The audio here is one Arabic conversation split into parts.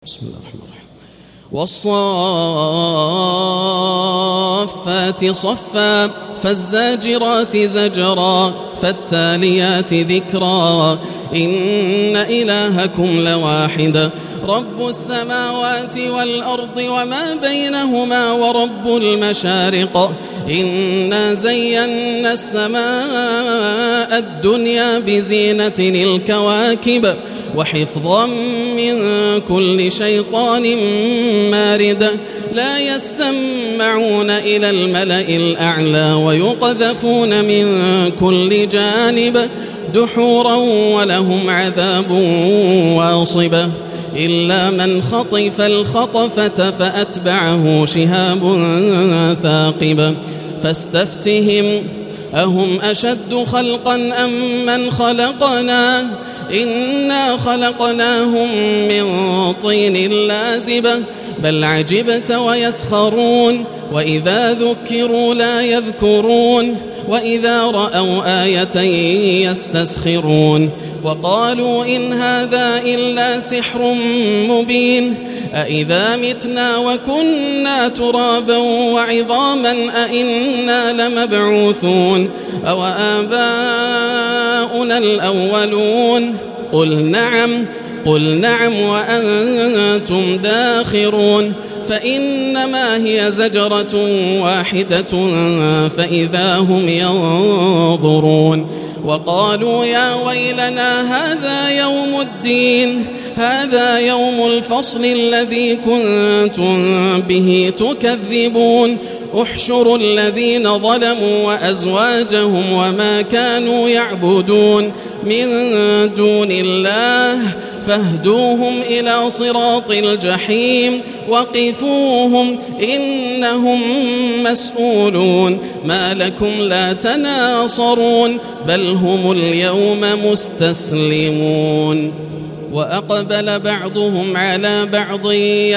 بسم الله الرحمن الرحيم. والصافات صفا فالزاجرات زجرا فالتاليات ذكرا إن إلهكم لواحد رب السماوات والأرض وما بينهما ورب المشارق إنا زينا السماء الدنيا بزينة الكواكب وحفظا من كل شيطان مارد لا يسمعون إلى الملأ الأعلى ويقذفون من كل جانب دحورا ولهم عذاب واصب إلا من خطف الخطفة فأتبعه شهاب ثاقب فاستفتهم أهم أشد خلقا أم من خلقنا إنا خلقناهم من طين لازب بل عجبت ويسخرون وإذا ذكروا لا يذكرون وإذا رأوا آية يستسخرون وقالوا إن هذا إلا سحر مبين أإذا متنا وكنا ترابا وعظاما أإنا لمبعوثون أو آباؤنا الأولون قل نعم وأنتم داخرون فإنما هي زجرة واحدة فإذا هم ينظرون وقالوا يا ويلنا هذا يوم الفصل الذي كنتم به تكذبون احشروا الذين ظلموا وأزواجهم وما كانوا يعبدون من دون الله فاهدوهم إلى صراط الجحيم وقفوهم إنهم مسؤولون ما لكم لا تناصرون بل هم اليوم مستسلمون وأقبل بعضهم على بعض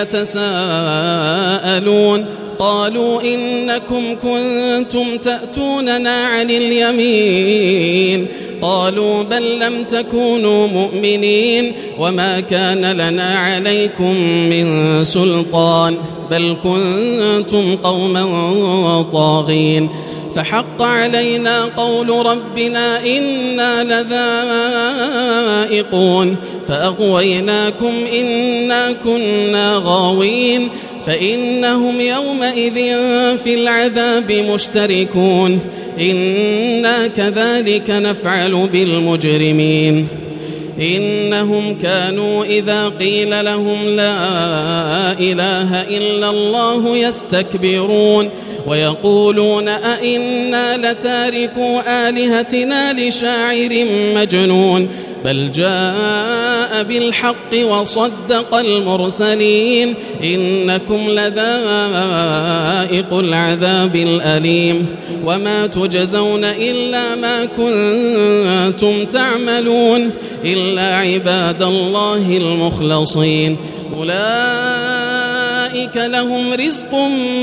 يتساءلون قالوا إنكم كنتم تأتوننا عن اليمين قالوا بل لم تكونوا مؤمنين وما كان لنا عليكم من سلطان بل كنتم قوما طاغين فحق علينا قول ربنا إنا لذائقون فأغويناكم إنا كنا غاوين فإنهم يومئذ في العذاب مشتركون إنا كذلك نفعل بالمجرمين إنهم كانوا إذا قيل لهم لا إله إلا الله يستكبرون ويقولون أئنا لتاركوا آلهتنا لشاعر مجنون بل جاء بالحق وصدق المرسلين إنكم لذائق العذاب الأليم وما تجزون إلا ما كنتم تعملون إلا عباد الله المخلصين أولئك لهم رزق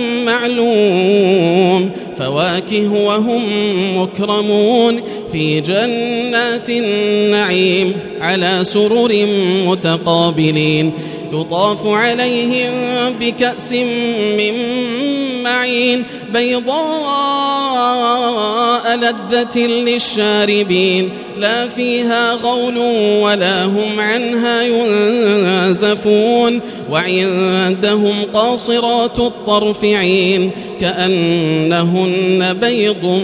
معلوم فواكه وهم مكرمون في جنات النعيم على سرر متقابلين يطاف عليهم بكأس من معين بيضاء لذة للشاربين لا فيها غول ولا هم عنها ينزفون وعندهم قاصرات الطرف عين كأنهن بيض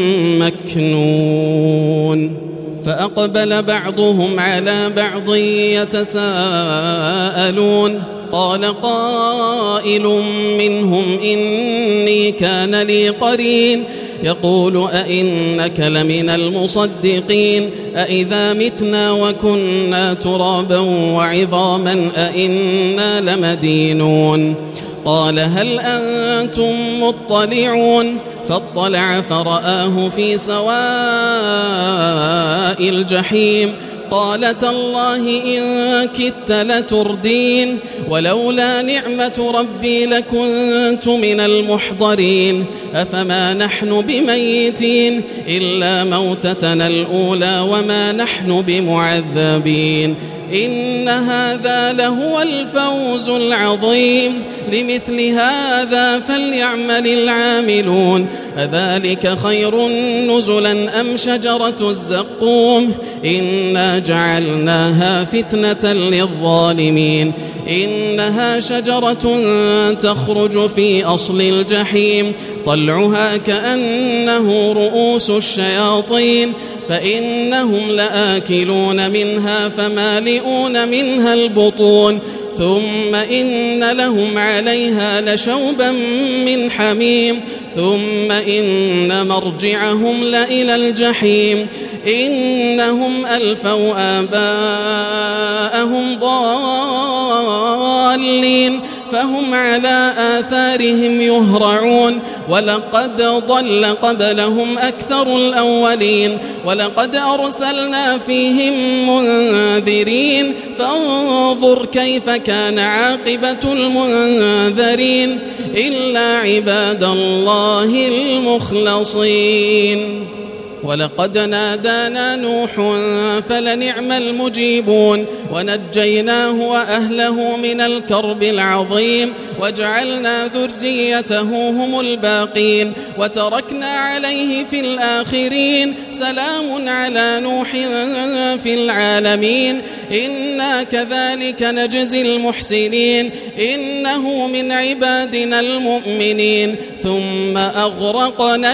مكنون فأقبل بعضهم على بعض يتساءلون قال قائل منهم إني كان لي قرين يقول أئنك لمن المصدقين أئذا متنا وكنا ترابا وعظاما أئنا لمدينون قال هل أنتم مطلعون فاطلع فرآه في سواء الجحيم قال تالله إن كدت لتردين ولولا نعمة ربي لكنت من المحضرين أفما نحن بميتين إلا موتتنا الأولى وما نحن بمعذبين إن هذا لهو الفوز العظيم لمثل هذا فليعمل العاملون أذلك خير نزلا أم شجرة الزقوم إنا جعلناها فتنة للظالمين إنها شجرة تخرج في أصل الجحيم طلعها كأنه رؤوس الشياطين فإنهم لآكلون منها فمالئون منها البطون ثم إن لهم عليها لشوبا من حميم ثم إن مرجعهم لإلى الجحيم إنهم ألفوا آباءهم ضالين فهم على آثارهم يهرعون ولقد ضل قبلهم أكثر الأولين ولقد أرسلنا فيهم منذرين فانظر كيف كان عاقبة المنذرين إلا عباد الله المخلصين ولقد نادانا نوح فلنعم المجيبون ونجيناه وأهله من الكرب العظيم وجعلنا ذريته هم الباقين وتركنا عليه في الآخرين سلام على نوح في العالمين إنا كذلك نجزي المحسنين إنه من عبادنا المؤمنين ثم أغرقنا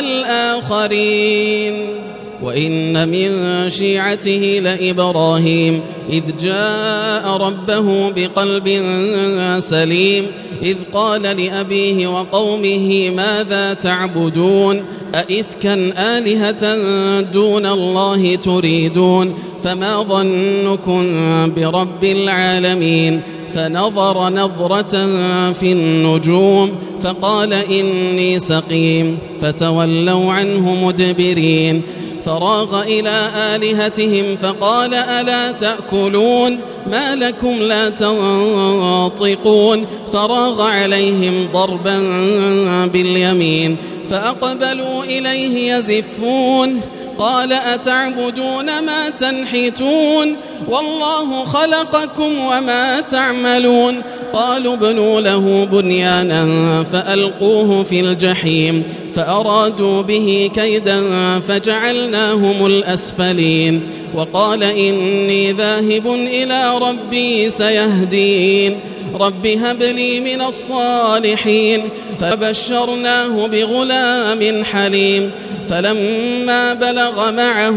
الآخرين وإن من شيعته لإبراهيم إذ جاء ربه بقلب سليم إذ قال لأبيه وقومه ماذا تعبدون أئفكا آلهة دون الله تريدون فما ظنكم برب العالمين فنظر نظرة في النجوم فقال إني سقيم فتولوا عنه مدبرين فراغ إلى آلهتهم فقال ألا تأكلون ما لكم لا تنطقون فراغ عليهم ضربا باليمين فأقبلوا إليه يزفون قال أتعبدون ما تنحتون والله خلقكم وما تعملون قالوا ابنوا له بنيانا فألقوه في الجحيم فأرادوا به كيدا فجعلناهم الأسفلين وقال إني ذاهب إلى ربي سيهدين رب هب لي من الصالحين فبشرناه بغلام حليم فلما بلغ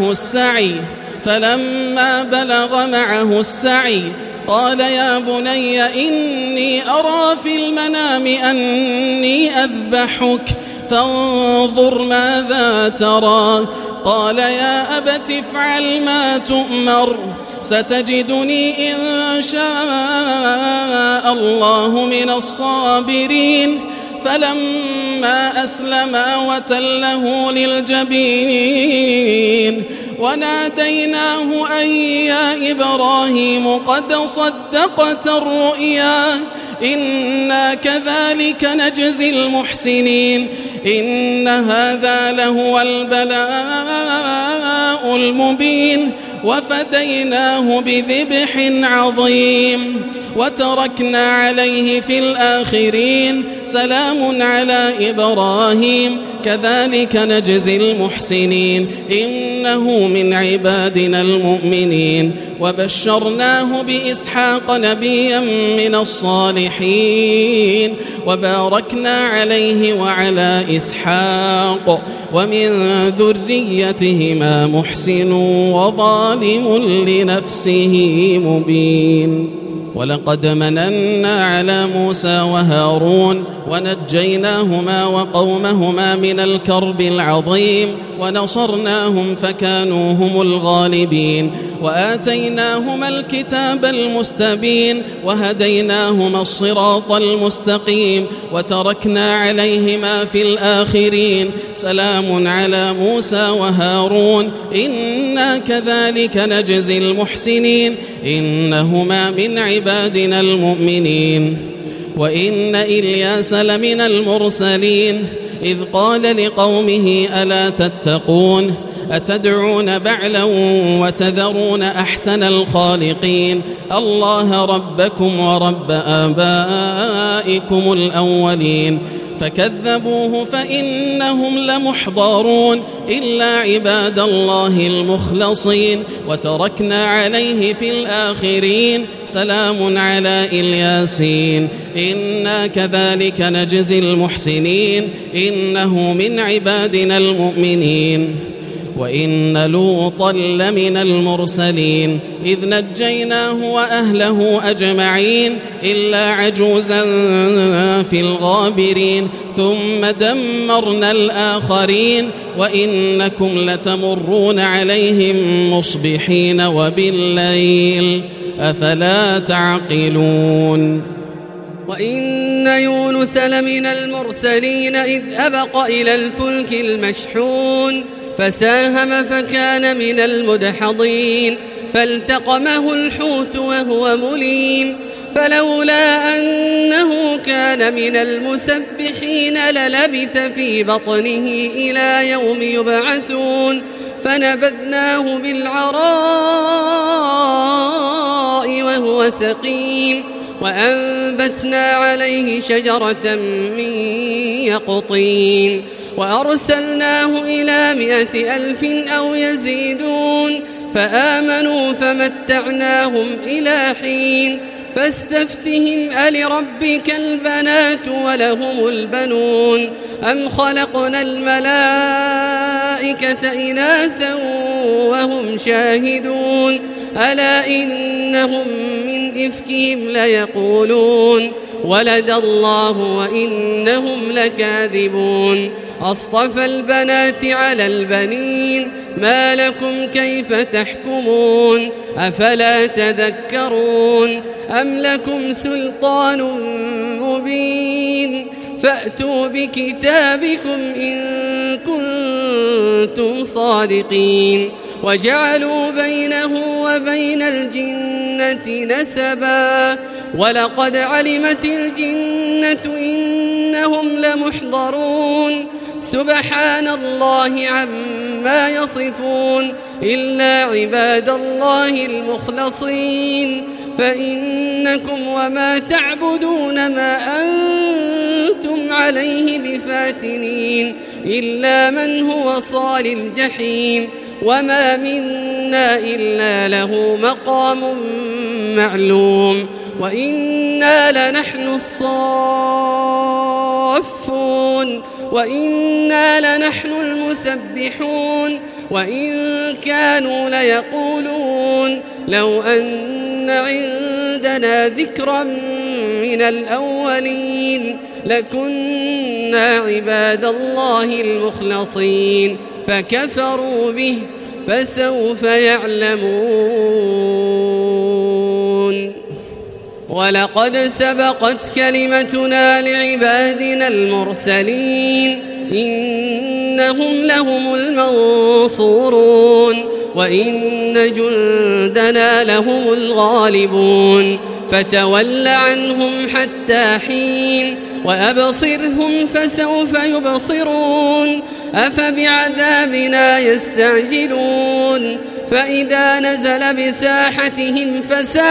معه السعي قال يا بني إني أرى في المنام أني أذبحك فانظر ماذا ترى قال يا أبت افعل ما تؤمر ستجدني إن شاء الله من الصابرين فلما أسلما وتله للجبين وناديناه أن يا إبراهيم قد صدقت الرؤيا إنا كذلك نجزي المحسنين إن هذا لهو البلاء المبين وفديناه بذبح عظيم وتركنا عليه في الآخرين سلام على إبراهيم كذلك نجزي المحسنين إنه من عبادنا المؤمنين وبشرناه بإسحاق نبيا من الصالحين وباركنا عليه وعلى إسحاق ومن ذريتهما محسن وظالم لنفسه مبين ولقد مننا على موسى وهارون ونجيناهما وقومهما من الكرب العظيم ونصرناهم فكانوا هم الغالبين وآتيناهما الكتاب المستبين وهديناهما الصراط المستقيم وتركنا عليهما في الآخرين سلام على موسى وهارون إنا كذلك نجزي المحسنين إنهما من عبادنا المؤمنين وإن إلياس لمن المرسلين إذ قال لقومه ألا تتقون أتدعون بعلا وتذرون أحسن الخالقين الله ربكم ورب آبائكم الأولين فكذبوه فإنهم لمحضرون إلا عباد الله المخلصين وتركنا عليه في الآخرين سلام على الياسين إنا كذلك نجزي المحسنين إنه من عبادنا المؤمنين وإن لوطا لمن المرسلين إذ نجيناه وأهله أجمعين إلا عجوزا في الغابرين ثم دمرنا الآخرين وإنكم لتمرون عليهم مصبحين وبالليل أفلا تعقلون وإن يونس لمن المرسلين إذ أبق إلى الفلك المشحون فساهم فكان من المدحضين فالتقمه الحوت وهو مليم فلولا أنه كان من المسبحين للبث في بطنه إلى يوم يبعثون فنبذناه بالعراء وهو سقيم وأنبتنا عليه شجرة من يقطين وأرسلناه إلى 100,000 أو يزيدون فآمنوا فمتعناهم إلى حين فاستفتهم ألربك البنات ولهم البنون أم خلقنا الملائكة إناثا وهم شاهدون ألا إنهم من إفكهم ليقولون ولد الله وإنهم لكاذبون أصطفى البنات على البنين ما لكم كيف تحكمون أفلا تذكرون أم لكم سلطان مبين فأتوا بكتابكم إن كنتم صادقين وجعلوا بينه وبين الجنة نسبا ولقد علمت الجنة إنهم لمحضرون سبحان الله عما يصفون إلا عباد الله المخلصين فإنكم وما تعبدون ما أنتم عليه بفاتنين إلا من هو صال الجحيم وما منا إلا له مقام معلوم وإنا لنحن الصافون وإنا لنحن المسبحون وإن كانوا ليقولون لو أن عندنا ذكرا من الأولين لكنا عباد الله المخلصين فكفروا به فسوف يعلمون ولقد سبقت كلمتنا لعبادنا المرسلين إنهم لهم المنصورون وإن جندنا لهم الغالبون فتول عنهم حتى حين وأبصرهم فسوف يبصرون أفبعذابنا يستعجلون فإذا نزل بساحتهم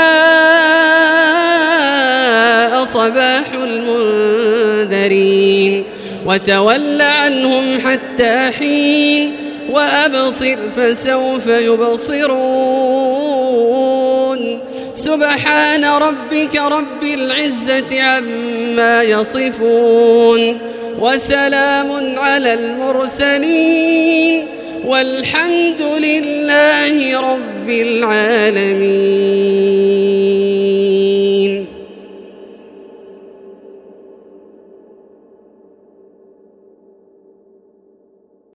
فساء صباح المنذرين وتول عنهم حتى حين وأبصر فسوف يبصرون سبحان ربك رب العزة عما يصفون وسلام على المرسلين والحمد لله رب العالمين.